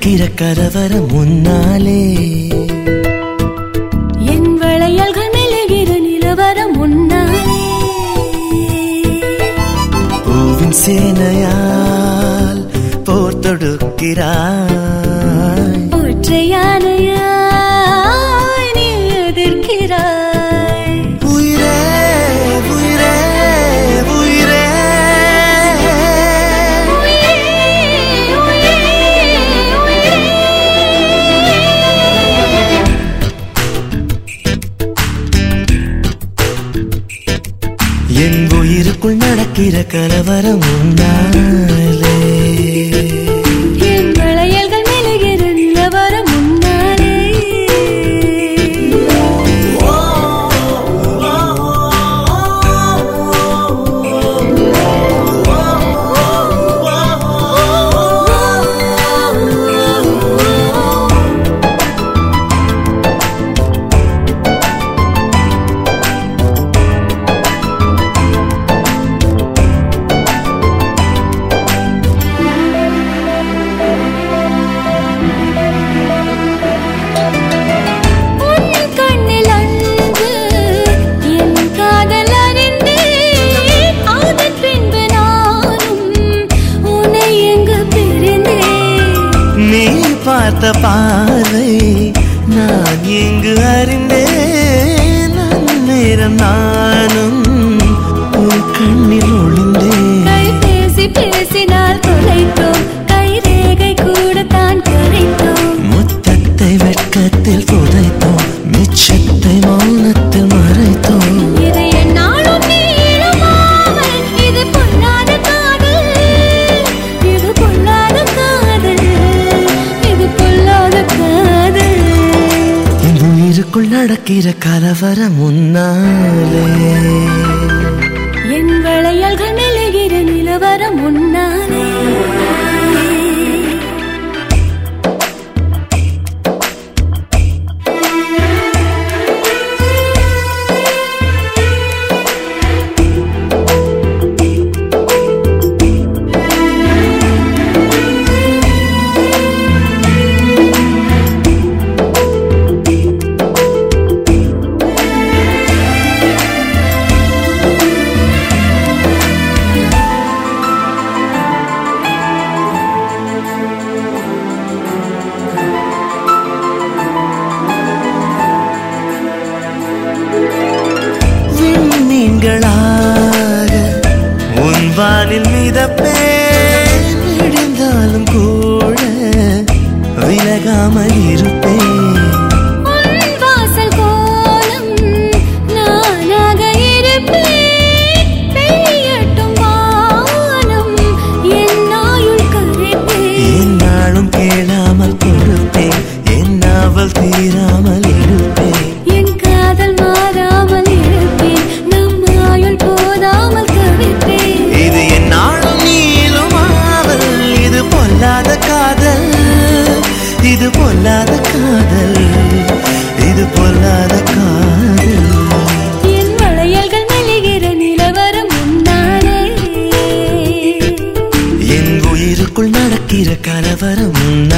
நடக்கிற கலவரம் முன்னாலே என் வளையல்கள் மெழுகிற நிலவரம் முன்னாலே பூவின் சேனையால் போர் தொடுக்கிறாய் ஒற்றையானையாய் நீ எதிர்க்கிறாய் உயிரே உயிரே உயிரே என் உயிருக்குள் நடக்கிற கலவரம் முன்னாலே என் வளையல்கள் மெழுகிற நிலவரம் முன்னாலே பார்த்த பார்வை நான் எங்கு அறிந்தேன் நேரம் நானும் உன் கண்ணில் ஒளிந்தேன் கை பேசி பேசினால் தொலைத்தோம் கை ரேகை கூட தான் கரைத்தோம் முத்தத்தை வெட்கத்தில் புதைத்தோம் மிச்சத்தை மௌனத்தில் மறைத்தோம் இது என்னாலும் நீளுமாமல் இது பொல்லாத காதல் இது பொல்லாத காதல் இது பொல்லாத காதல் என் உயிருக்குள் நடக்கிற கலவரம் முன்னாலே என் வளையல்கள் மெழுகிற நிலவரம் முன்னாலே விண்மீன்களாக உன் வானில் மிதப்பேன் விழுந்தாலும் கூட விலகாமல் இருப்பேன் உன் வாசல் கோலம் நானாக இருப்பேன் பெய்யட்டும் வானம் என் ஆயுள் கரைப்பேன் என்னாலும் கேளாமல் கொடுப்பேன் என் நாவல் தீராமல் இருப்பேன் என் காதல் மாறாமல் இருப்பேன் நம் ஆயுள் போதாமல் தவிப்பேன் இது என்னாலும் நீளுமாவல் இது பொல்லாத காதல் இது பொல்லாத காதல் இது பொல்லாத காதல் என் வளையல்கள் மெழுகிற நிலவரம் முன்னாலே என் உயிருக்குள் நடக்கிற கலவரம் முன்னாலே